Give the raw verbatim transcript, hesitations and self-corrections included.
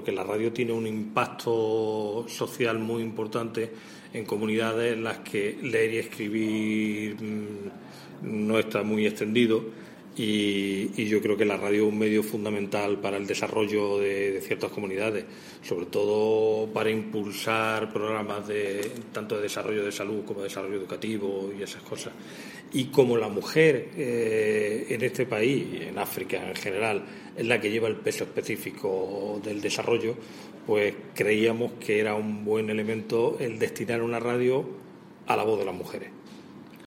porque la radio tiene un impacto social muy importante en comunidades en las que leer y escribir no está muy extendido, y, y yo creo que la radio es un medio fundamental para el desarrollo de, de ciertas comunidades, sobre todo para impulsar programas de tanto de desarrollo de salud como de desarrollo educativo y esas cosas. Y como la mujer eh, en este país y en África en general es la que lleva el peso específico del desarrollo, pues creíamos que era un buen elemento el destinar una radio a la voz de las mujeres.